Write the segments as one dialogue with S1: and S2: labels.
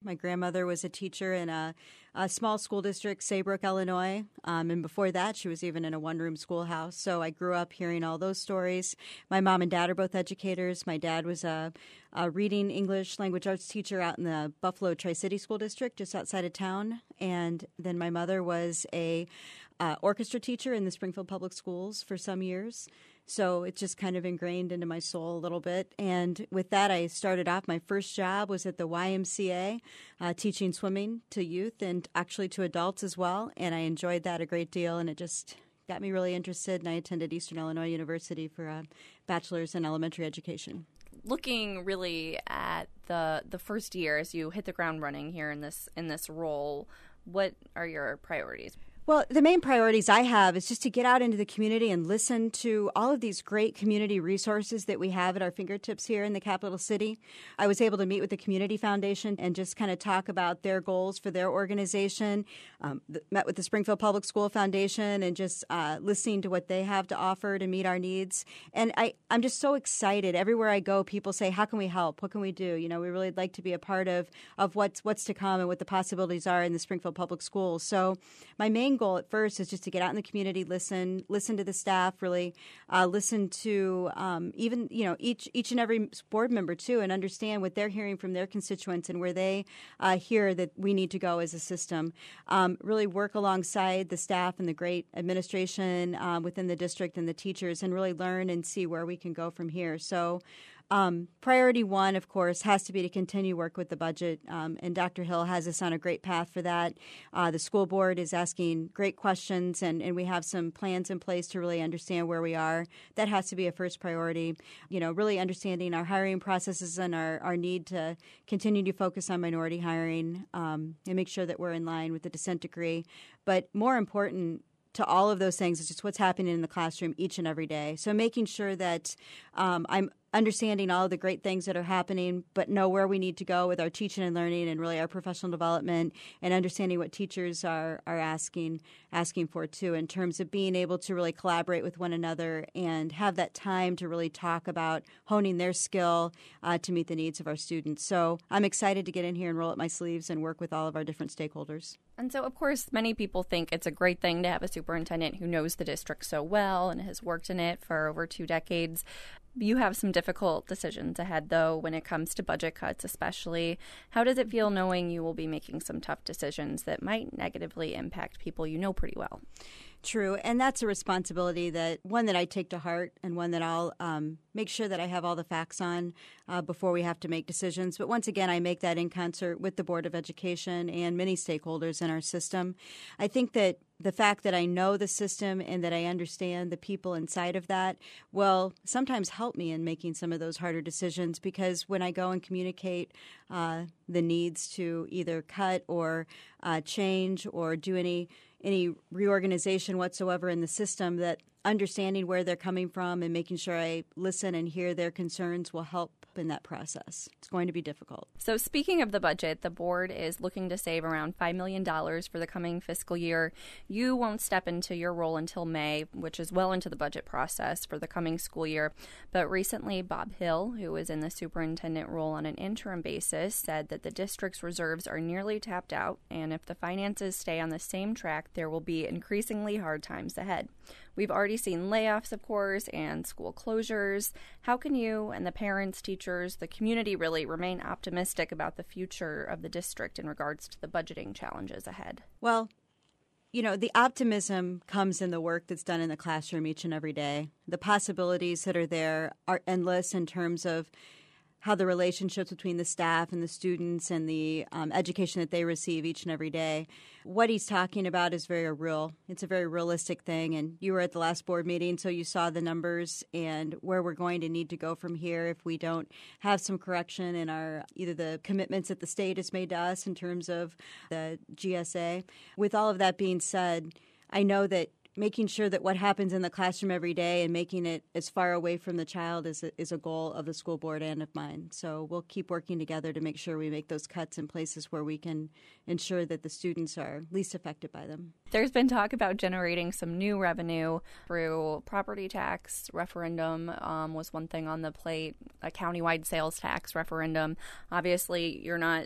S1: My grandmother was a teacher in a small school district, Saybrook, Illinois. And before that, she was even in a one-room schoolhouse. So I grew up hearing all those stories. My mom and dad are both educators. My dad was a reading English language arts teacher out in the Buffalo Tri-City School District, just outside of town. And then my mother was a orchestra teacher in the Springfield Public Schools for some years. So it's just kind of ingrained into my soul a little bit. And with that, I started off, my first job was at the YMCA, teaching swimming to youth and actually to adults as well. And I enjoyed that a great deal, and it just got me really interested. And I attended Eastern Illinois University for a bachelor's in elementary education.
S2: Looking really at the first year as you hit the ground running here in this role, what are your priorities?
S1: Well, the main priorities I have is just to get out into the community and listen to all of these great community resources that we have at our fingertips here in the capital city. I was able to meet with the Community Foundation and just kind of talk about their goals for their organization, met with the Springfield Public School Foundation and just listening to what they have to offer to meet our needs. And I'm just so excited. Everywhere I go, people say, how can we help? What can we do? You know, we really like to be a part of what's to come and what the possibilities are in the Springfield Public Schools. So my main goal at first is just to get out in the community, listen to the staff, really listen to even, you know, each and every board member too, and understand what they're hearing from their constituents and where they hear that we need to go as a system. Really work alongside the staff and the great administration within the district and the teachers, and really learn and see where we can go from here. So priority one, of course, has to be to continue work with the budget, and Dr. Hill has us on a great path for that. The school board is asking great questions, and we have some plans in place to really understand where we are. That has to be a first priority. You know, really understanding our hiring processes and our need to continue to focus on minority hiring and make sure that we're in line with the dissent decree. But more important to all of those things is just what's happening in the classroom each and every day. So making sure that I'm understanding all of the great things that are happening, but know where we need to go with our teaching and learning and really our professional development, and understanding what teachers are asking for too, in terms of being able to really collaborate with one another and have that time to really talk about honing their skill to meet the needs of our students. So I'm excited to get in here and roll up my sleeves and work with all of our different stakeholders.
S2: And so, of course, many people think it's a great thing to have a superintendent who knows the district so well and has worked in it for over 2 decades. You have some difficult decisions ahead, though, when it comes to budget cuts especially. How does it feel knowing you will be making some tough decisions that might negatively impact people you know pretty well?
S1: True, and that's a responsibility that I take to heart, and one that I'll make sure that I have all the facts on before we have to make decisions. But once again, I make that in concert with the Board of Education and many stakeholders in our system. I think that the fact that I know the system and that I understand the people inside of that will sometimes help me in making some of those harder decisions, because when I go and communicate the needs to either cut or change or do any reorganization whatsoever in the system, that understanding where they're coming from and making sure I listen and hear their concerns will help in that process. It's going to be difficult.
S2: So speaking of the budget, the board is looking to save around $5 million for the coming fiscal year. You won't step into your role until May, which is well into the budget process for the coming school year. But recently, Bob Hill, who is in the superintendent role on an interim basis, said that the district's reserves are nearly tapped out, and if the finances stay on the same track, there will be increasingly hard times ahead. We've already seen layoffs, of course, and school closures. How can you and the parents, teachers, the community really remain optimistic about the future of the district in regards to the budgeting challenges ahead?
S1: Well, you know, the optimism comes in the work that's done in the classroom each and every day. The possibilities that are there are endless in terms of how the relationships between the staff and the students and the education that they receive each and every day. What he's talking about is very real. It's a very realistic thing. And you were at the last board meeting, so you saw the numbers and where we're going to need to go from here if we don't have some correction in our either the commitments that the state has made to us in terms of the GSA. With all of that being said, I know that making sure that what happens in the classroom every day and making it as far away from the child is a goal of the school board and of mine. So we'll keep working together to make sure we make those cuts in places where we can ensure that the students are least affected by them.
S2: There's been talk about generating some new revenue through property tax referendum was one thing on the plate, a countywide sales tax referendum. Obviously, you're not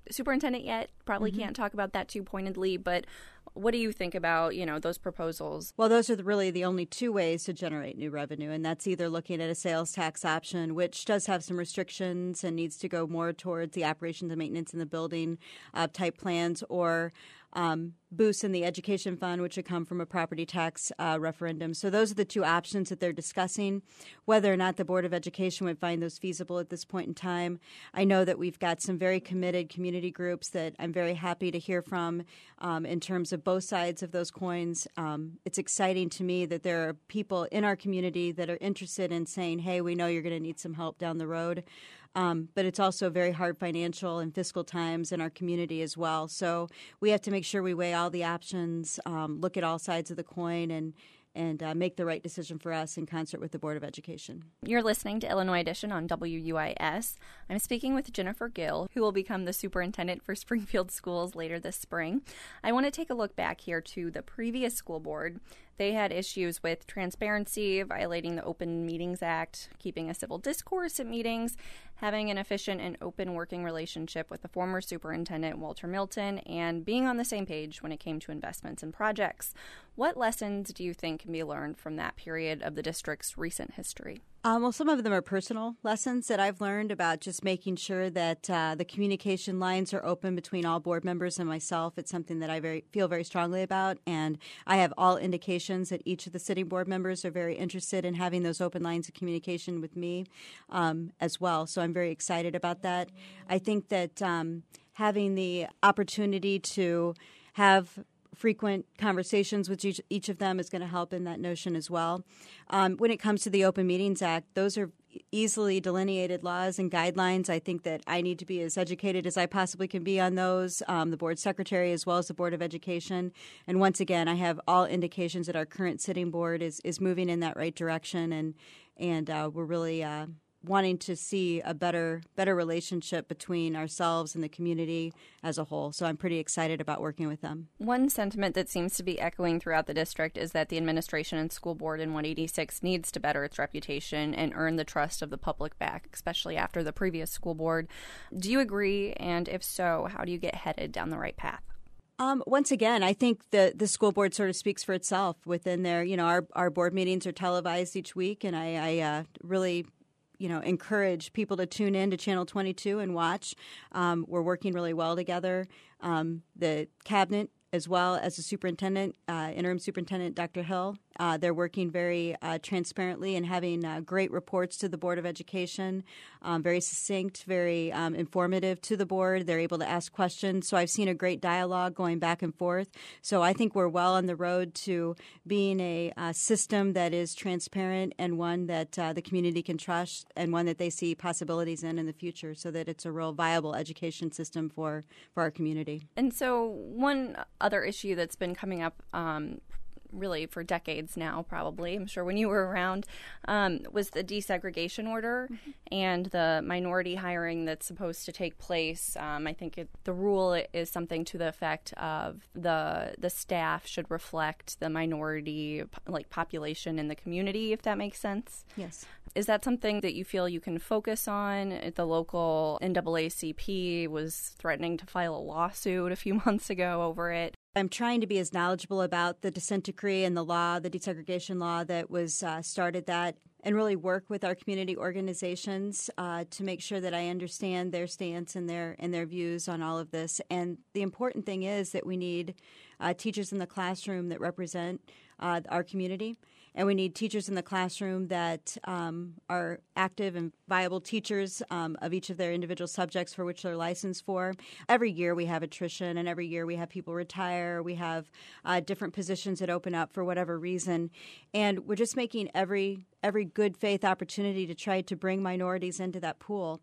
S2: superintendent yet, probably can't talk about that too pointedly, but what do you think about, those proposals?
S1: Well, those are really the only two ways to generate new revenue, and that's either looking at a sales tax option, which does have some restrictions and needs to go more towards the operations and maintenance in the building type plans, or boosts in the education fund, which would come from a property tax referendum. So those are the two options that they're discussing. Whether or not the Board of Education would find those feasible at this point in time, I know that we've got some very committed community groups that I'm very happy to hear from in terms of both sides of those coins. It's exciting to me that there are people in our community that are interested in saying, hey, we know you're going to need some help down the road. But it's also very hard financial and fiscal times in our community as well. So we have to make sure we weigh all the options, look at all sides of the coin, and make the right decision for us in concert with the Board of Education.
S2: You're listening to Illinois Edition on WUIS. I'm speaking with Jennifer Gill, who will become the superintendent for Springfield Schools later this spring. I want to take a look back here to the previous school board. They had issues with transparency, violating the Open Meetings Act, keeping a civil discourse at meetings, having an efficient and open working relationship with the former superintendent, Walter Milton, and being on the same page when it came to investments and projects. What lessons do you think can be learned from that period of the district's recent history?
S1: Well, some of them are personal lessons that I've learned about just making sure that the communication lines are open between all board members and myself. It's something that I feel very strongly about, and I have all indications that each of the sitting board members are very interested in having those open lines of communication with me as well. So I'm very excited about that. I think that having the opportunity to have frequent conversations with each of them is going to help in that notion as well. When it comes to the Open Meetings Act, those are easily delineated laws and guidelines. I think that I need to be as educated as I possibly can be on those, the board secretary as well as the Board of Education. And once again, I have all indications that our current sitting board is moving in that right direction, and we're really wanting to see a better relationship between ourselves and the community as a whole. So I'm pretty excited about working with them.
S2: One sentiment that seems to be echoing throughout the district is that the administration and school board in 186 needs to better its reputation and earn the trust of the public back, especially after the previous school board. Do you agree? And if so, how do you get headed down the right path?
S1: Once again, I think the school board sort of speaks for itself within their, our board meetings are televised each week, and I really encourage people to tune in to Channel 22 and watch. We're working really well together. The cabinet, as well as the superintendent, interim superintendent Dr. Hill, they're working very transparently and having great reports to the Board of Education, very succinct, very informative to the board. They're able to ask questions. So I've seen a great dialogue going back and forth. So I think we're well on the road to being a system that is transparent and one that the community can trust and one that they see possibilities in the future, so that it's a real viable education system for our community.
S2: And so one other issue that's been coming up really for decades now, probably, I'm sure when you were around, was the desegregation order and the minority hiring that's supposed to take place. I think the rule is something to the effect of the staff should reflect the minority population in the community, if that makes sense.
S1: Yes.
S2: Is that something that you feel you can focus on? The local NAACP was threatening to file a lawsuit a few months ago over it.
S1: I'm trying to be as knowledgeable about the dissent decree and the law, the desegregation law that was started that, and really work with our community organizations to make sure that I understand their stance and their views on all of this. And the important thing is that we need teachers in the classroom that represent our community. And we need teachers in the classroom that are active and viable teachers of each of their individual subjects for which they're licensed for. Every year we have attrition, and every year we have people retire. We have different positions that open up for whatever reason. And we're just making every good faith opportunity to try to bring minorities into that pool.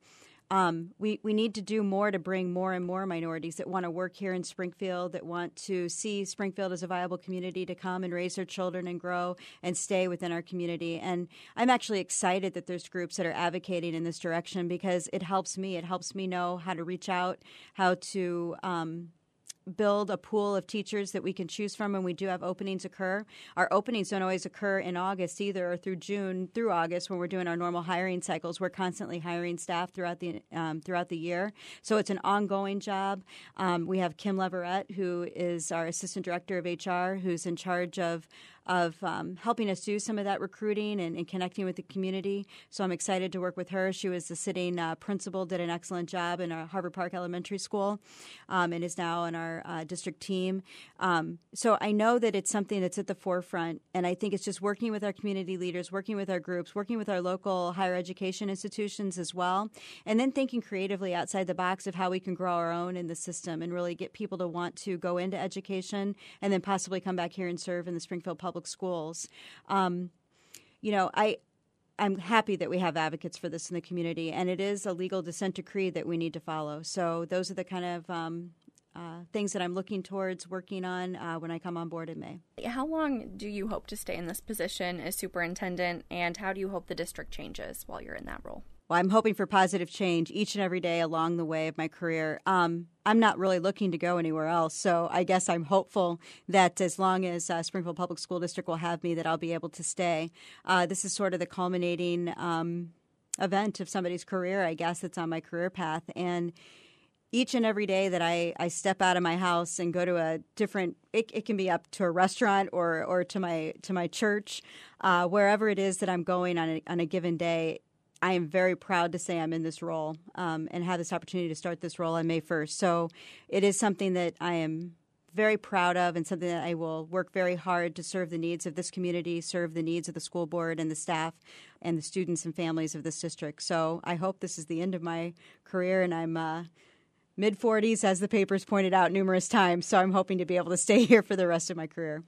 S1: We need to do more to bring more and more minorities that want to work here in Springfield, that want to see Springfield as a viable community to come and raise their children and grow and stay within our community. And I'm actually excited that there's groups that are advocating in this direction, because it helps me. It helps me know how to reach out, how to build a pool of teachers that we can choose from when we do have openings occur. Our openings don't always occur in August either, or through June through August when we're doing our normal hiring cycles. We're constantly hiring staff throughout the year, so it's an ongoing job. We have Kim Leverett, who is our assistant director of HR, who's in charge of helping us do some of that recruiting and connecting with the community. So I'm excited to work with her. She was the sitting principal, did an excellent job in our Harvard Park Elementary School, and is now on our district team. So I know that it's something that's at the forefront, and I think it's just working with our community leaders, working with our groups, working with our local higher education institutions as well, and then thinking creatively outside the box of how we can grow our own in the system and really get people to want to go into education and then possibly come back here and serve in the Springfield Public Schools. I'm happy that we have advocates for this in the community, and it is a legal dissent decree that we need to follow. So those are the kind of things that I'm looking towards working on when I come on board in May.
S2: How long do you hope to stay in this position as superintendent, and how do you hope the district changes while you're in that role?
S1: Well, I'm hoping for positive change each and every day along the way of my career. I'm not really looking to go anywhere else, so I guess I'm hopeful that as long as Springfield Public School District will have me, that I'll be able to stay. This is sort of the culminating event of somebody's career, I guess. It's on my career path, and each and every day that I step out of my house and go to a different, it can be up to a restaurant or to my church, wherever it is that I'm going on a given day. I am very proud to say I'm in this role and have this opportunity to start this role on May 1st. So it is something that I am very proud of and something that I will work very hard to serve the needs of this community, serve the needs of the school board and the staff and the students and families of this district. So I hope this is the end of my career, and I'm mid-40s, as the papers pointed out numerous times. So I'm hoping to be able to stay here for the rest of my career.